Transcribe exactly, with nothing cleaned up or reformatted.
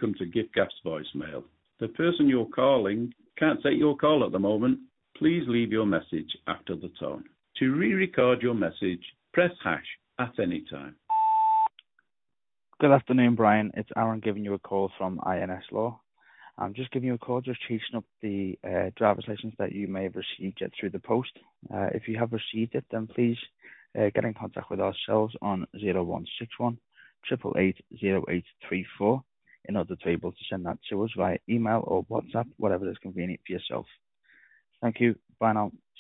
Welcome to Giftgaff's voicemail. The person you're calling can't take your call at the moment. Please leave your message after the tone. To re-record your message, press hash at any time. Good afternoon, Brian. It's Aaron giving you a call from I N S Law. I'm just giving you a call, just chasing up the uh, driver's license that you may have received yet through the post. Uh, if you have received it, then please uh, get in contact with ourselves on zero one six one, eight eight eight, zero eight three four in order to be able to send that to us via email or WhatsApp, whatever is convenient for yourself. Thank you. Bye now.